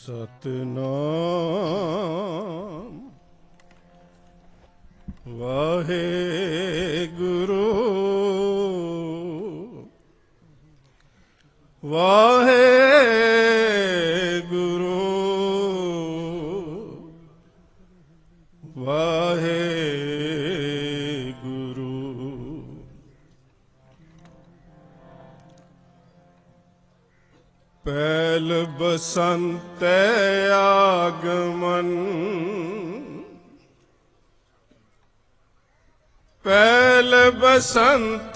ਸਤਿਨਾਮ ਵਾਹਿਗੁਰੂ ਵਾਹਿਗੁਰੂ ਵਾਹਿਗੁਰੂ। ਪਹਿਲ ਬਸੰਤ ਆਗਮਨ, ਪਹਿਲ ਬਸੰਤ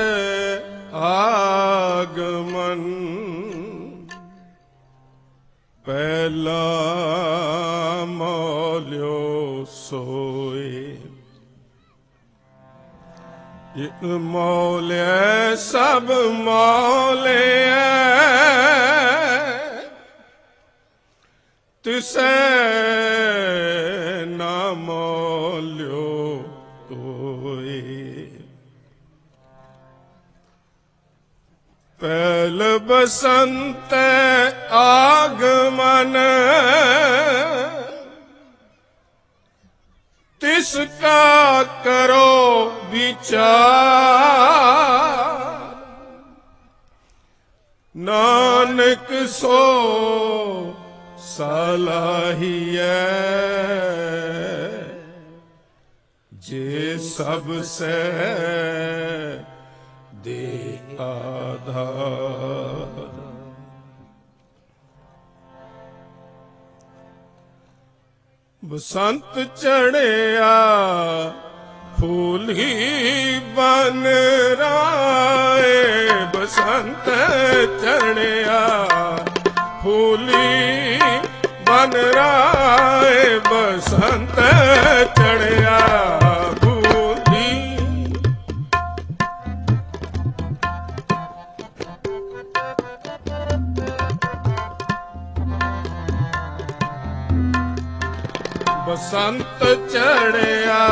ਆਗਮਨ, ਪਹਿਲਾ ਮੌਲਿਓ ਸੋਏ। ਇਕ ਮੌਲਿਆ ਸਭ ਮੌਲਿਆ, ਤਿਸੈ ਨਾ ਮੌਲਿਓ ਕੋਇ। ਪਹਿਲ ਬਸੰਤ ਆਗਮਨ, ਤਿਸਕਾ ਕਰੋ ਵਿਚਾਰ। ਨਾਨਕ ਸੋ ਸਲਾਹੀਐ, ਜੇ ਸਭ ਸੈ ਦੇ ਆਧਾਰ। ਬਸੰਤ ਚੜਿਆ ਫੂਲ ਹੀ ਬਨ ਰਾਏ, ਬਸੰਤ ਚੜਿਆ ਫੂਲੀ ਬਨ ਰਾਏ, ਬਸੰਤ ਚੜਿਆ ਫੂਲੀ। ਬਸੰਤ ਚੜਿਆ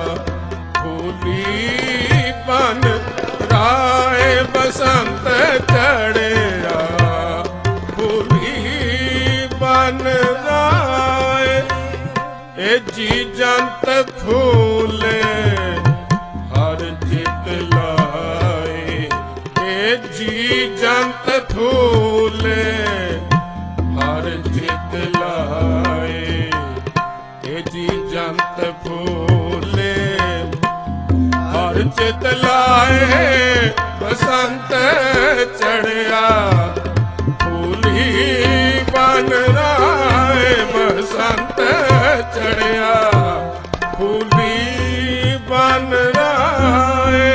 ਫੂਲੀ ਬਨ ਰਾਏ, ਬਸੰਤ ਚੜਿਆ ਫੂਲੀ ਬਨ ਰਾਏ। ਇਹ ਜੀ ਜੰਤ ਫੂਲੇ ਹਰ ਚਿਤ ਲਾਏ, ਇਹ ਜੀ ਜੰਤ ਫੂਲੇ ਹਰ ਚਿਤ ਲਾਏ। ਇਹ ਜੀ ਜੰਤ ਫੂਲੇ ਹਰ ਚਿਤ ਲਾਏ, ਬਸੰਤ ਚੜਿਆ ਫੂਲੀ ਬਨ ਰਾਏ, ਬਸੰਤ ਚੜਿਆ ਫੂਲੀ ਬਨ ਰਾਏ।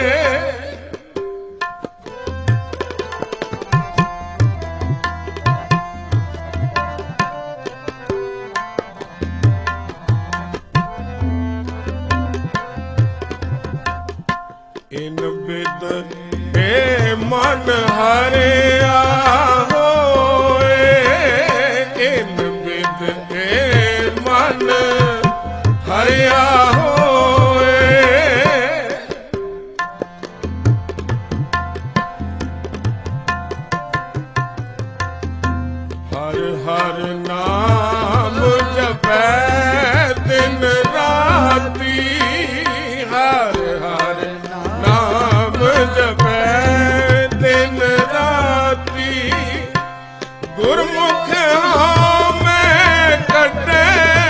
ਇਨ ਬਿਦ ਏ ਮਨ ਹਰਿਆ ਹੋਏ, ਇਨ ਬਿਦ ਏ ਮਨ ਹਰਿਆ ਹੋਏ। ਹਰ ਹਰ ਨਾਮ ਜਪੈ ਦਿਨ ਰਾਤੀ, ਹਰ ਹਰ ਨਾਮ ਜਪੈ ਦਿਨ ਰਾਤੀ। ਗੁਰਮੁਖ ਮੈਂ ਕੱਢੇ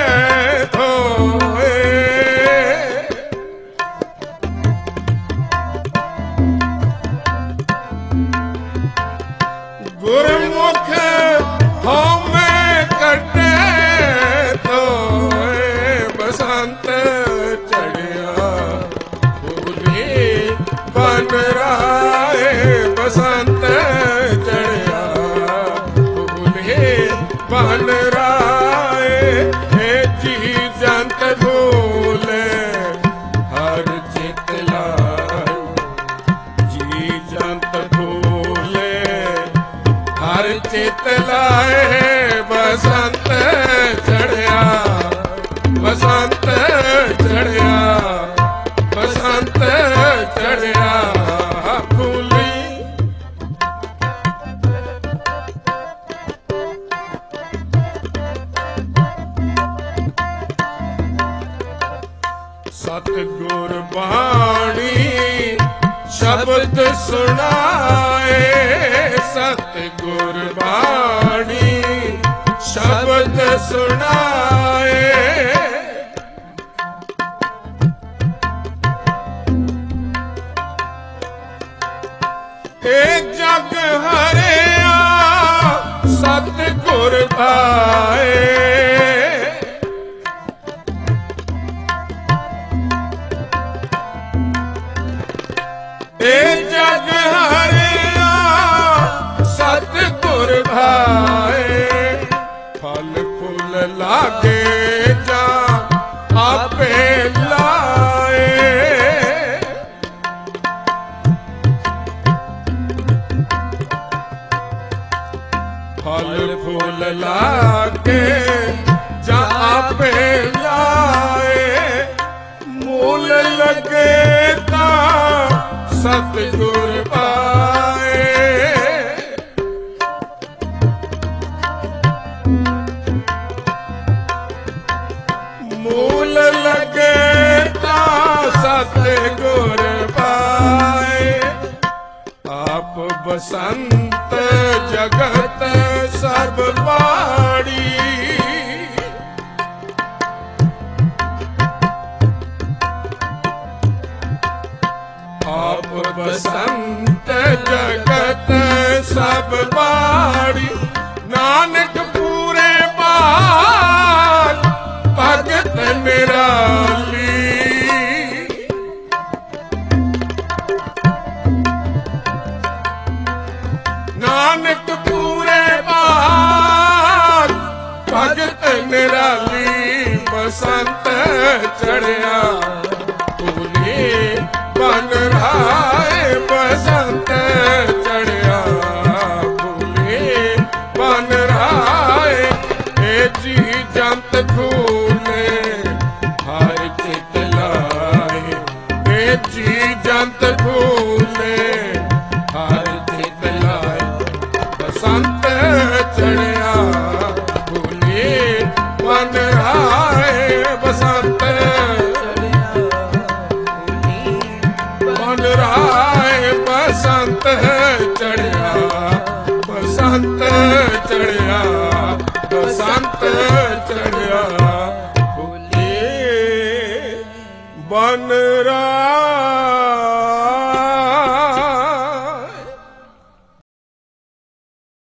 ਧੋਏ, ਗੁਰਮੁਖ ਮੈਂ ਕੱਢੇ ਧੋਏ। ਬਸੰਤ ਚੜਿਆ ਫੂਲੀ ਬਨ ਰਾਏ, ਬਸੰਤ ਚੜਿਆ ਫੂਲੀ ਬਨ ਰਾਏ। ਇਹ ਜੀ ਜੰਤ ਫੂਲੇ ਹਰ ਚਿਤ ਲਾਏ, ਜੀ ਜੰਤ ਫੂਲੇ ਹਰ ਚਿਤ ਲਾਏ। ਬਸੰਤ ਚੜਿਆ, ਬਸੰਤ ਚੜਿਆ, ਬਸੰਤ ਚੜਿਆ ਫੂਲੀ। ਸਤਿਗੁਰ ਬਾਣੀ ਸ਼ਬਦ ਸੁਣਾਏ, ਸਤਿਗੁਰ ਬਾਣੀ ਸ਼ਬਦ ਸੁਣਾਏ। ਇਹ ਜਗ ਹਰਿਆ ਸਤਿਗੁਰ ਆਏ, ਇਹ ਜਗ ਹਰਿਆ ਸਤਿਗੁਰ ਭਾਏ। ਫਲ ਫੁੱਲ ਲਾਗੇ ਜਾਂ ਆਪੇ ਲਾਏ, ਫਲ ਫੁੱਲ ਲਾਗੇ ਜਾਂ ਆਪੇ ਲਾਏ। ਮੂਲ ਲੱਗੇ ਤਾਂ ਸਤਿਗੁਰ ਪਾਏ, ਮੂਲ ਲੱਗੇ ਤਾਂ ਸਤਿਗੁਰ ਪਾਏ। ਆਪ ਬਸੰਤ ਜਗਤ ਸਭ ਬਾੜੀ, ਆਪ ਬਸੰਤ ਜਗਤ ਸਭ ਬਾੜੀ। ਨਾਨਕ ਪੂਰੇ ਬਾਗ ਭਗਤ ਨਿਰਾਲੀ, ਨਾਨਕ ਪੂਰੇ ਬਾਗ ਭਗਤ ਨਿਰਾਲੀ। ਬਸੰਤ ਚੜਿਆ ਫੁੱਲੇ ਬਨ ਰਾਏ, ਬਸੰਤ ਚੜਿਆ ਫੁੱਲੇ ਬਨ ਰਾਏ। ਇਹ ਜੀ ਜੰਤ ਖੂਲੇ ਹਰ ਚਿਤ ਲਾਏ, ਇਹ ਜੀ ਜੰਤ ਖੂਲੇ ਹਰ ਚਿਤ ਲਾਏ। ਬਸੰਤ ਚੜਿਆ ਫੁੱਲੇ ਬਨ ਰਾਏ, ਬਸੰਤ ਰਾਏ। ਬਸੰਤ ਚੜਿਆ, ਬਸੰਤ ਚੜਿਆ, ਬਸੰਤ ਚੜਿਆ ਫੁੱਲੇ ਬਨ ਰਾਏ।